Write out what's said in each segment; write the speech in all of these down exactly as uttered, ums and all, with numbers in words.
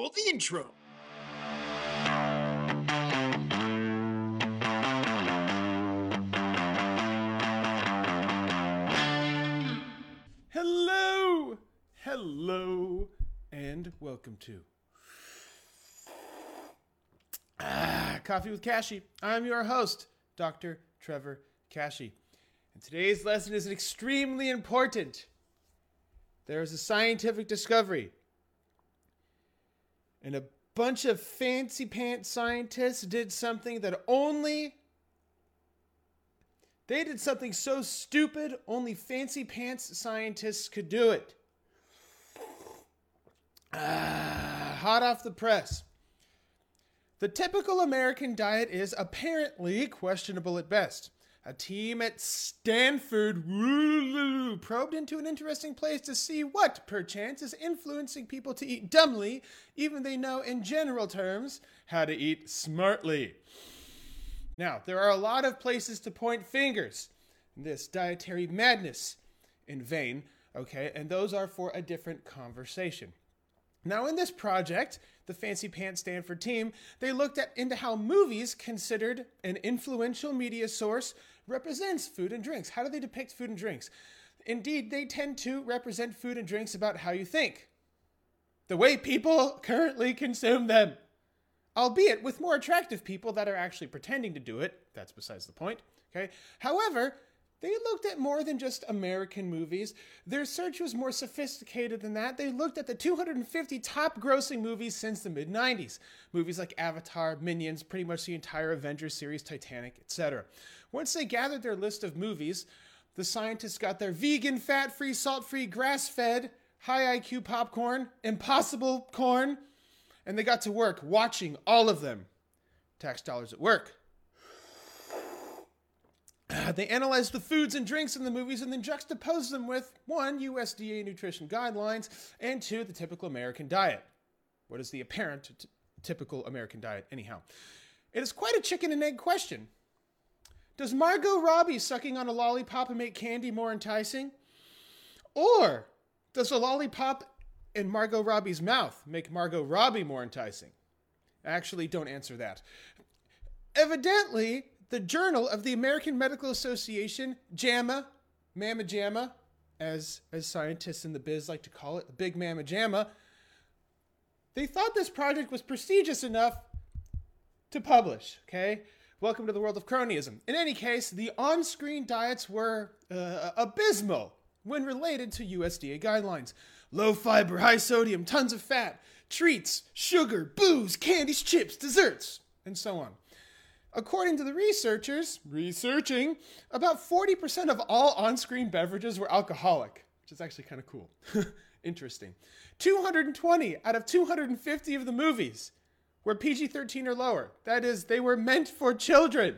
Roll the intro. Hello, hello, and welcome to ah, Coffee with Kashi. I'm your host, Doctor Trevor Kashi. And today's lesson is extremely important. There is a scientific discovery. And a bunch of fancy pants scientists did something that only... They did something so stupid, only fancy pants scientists could do it. Ah, hot off the press. The typical American diet is apparently questionable at best. A team at Stanford woo, probed into an interesting place to see what, perchance, is influencing people to eat dumbly, even they know in general terms how to eat smartly. Now, there are a lot of places to point fingers in this dietary madness in vain, okay, and those are for a different conversation. Now, in this project, the Fancy Pants Stanford team, they looked at into how movies, considered an influential media source, represents food and drinks. How do they depict food and drinks? Indeed, they tend to represent food and drinks about how you think, the way people currently consume them. Albeit with more attractive people that are actually pretending to do it. That's besides the point. Okay. However, they looked at more than just American movies. Their search was more sophisticated than that. They looked at the two hundred fifty top grossing movies since the mid nineties. Movies like Avatar, Minions, pretty much the entire Avengers series, Titanic, et cetera. Once they gathered their list of movies, the scientists got their vegan, fat-free, salt-free, grass-fed, high I Q popcorn, impossible corn, and they got to work watching all of them. Tax dollars at work. They analyzed the foods and drinks in the movies and then juxtaposed them with, one, U S D A nutrition guidelines, and two, the typical American diet. What is the apparent t- typical American diet, anyhow? It is quite a chicken and egg question. Does Margot Robbie sucking on a lollipop make candy more enticing? Or does a lollipop in Margot Robbie's mouth make Margot Robbie more enticing? Actually, don't answer that. Evidently, the Journal of the American Medical Association, JAMA, Mama JAMA, as, as scientists in the biz like to call it, the Big Mama JAMA, they thought this project was prestigious enough to publish, okay? Welcome to the world of cronyism. In any case, the on-screen diets were uh, abysmal when related to U S D A guidelines. Low fiber, high sodium, tons of fat, treats, sugar, booze, candies, chips, desserts, and so on. According to the researchers, researching, about forty percent of all on-screen beverages were alcoholic, which is actually kind of cool. Interesting. two hundred twenty out of two hundred fifty of the movies were P G thirteen or lower. That is, they were meant for children.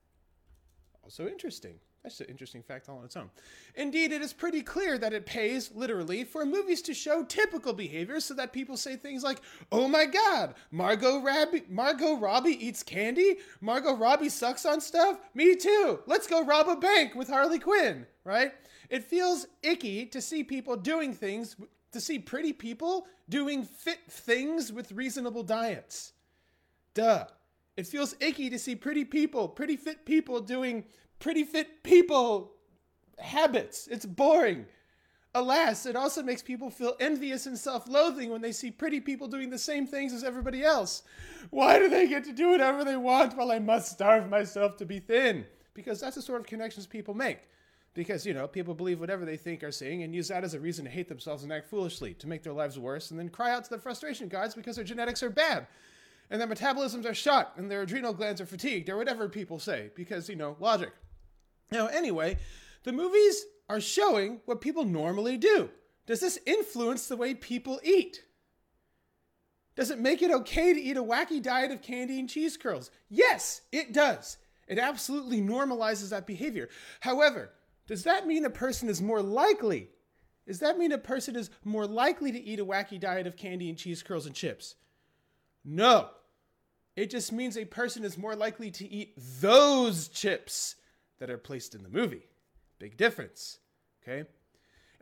Also interesting. That's an interesting fact all on its own. Indeed, it is pretty clear that it pays, literally, for movies to show typical behaviors so that people say things like, oh my god, Margot Robbie, Margot Robbie eats candy? Margot Robbie sucks on stuff? Me too. Let's go rob a bank with Harley Quinn, right? It feels icky to see people doing things, to see pretty people doing fit things with reasonable diets. Duh. It feels icky to see pretty people, pretty fit people doing pretty fit people habits. It's boring. Alas, it also makes people feel envious and self-loathing when they see pretty people doing the same things as everybody else. Why do they get to do whatever they want while I must starve myself to be thin? Because that's the sort of connections people make. Because, you know, people believe whatever they think are saying and use that as a reason to hate themselves and act foolishly, to make their lives worse, and then cry out to the frustration gods because their genetics are bad. And their metabolisms are shot, and their adrenal glands are fatigued, or whatever people say, because, you know, logic. Now, anyway, the movies are showing what people normally do. Does this influence the way people eat? Does it make it okay to eat a wacky diet of candy and cheese curls? Yes, it does. It absolutely normalizes that behavior. However, does that mean a person is more likely? Does that mean a person is more likely to eat a wacky diet of candy and cheese curls and chips? No. It just means a person is more likely to eat those chips that are placed in the movie. Big difference. Okay?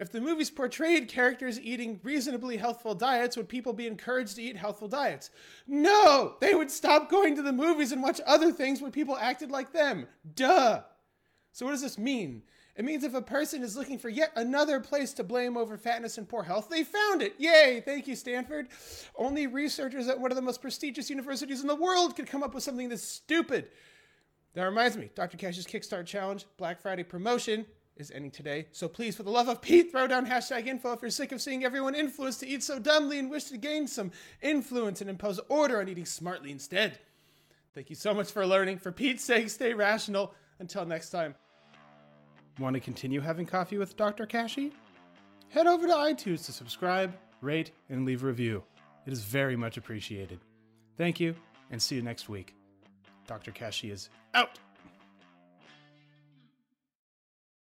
If the movies portrayed characters eating reasonably healthful diets, would people be encouraged to eat healthful diets? No! They would stop going to the movies and watch other things where people acted like them. Duh! So what does this mean? It means if a person is looking for yet another place to blame over fatness and poor health, they found it. Yay! Thank you, Stanford. Only researchers at one of the most prestigious universities in the world could come up with something this stupid. That reminds me, Doctor Cash's Kickstarter Challenge, Black Friday promotion, is ending today. So please, for the love of Pete, throw down hashtag info if you're sick of seeing everyone influenced to eat so dumbly and wish to gain some influence and impose order on eating smartly instead. Thank you so much for learning. For Pete's sake, stay rational. Until next time. Want to continue having coffee with Doctor Kashi? Head over to iTunes to subscribe, rate, and leave a review. It is very much appreciated. Thank you, and see you next week. Doctor Kashi is out.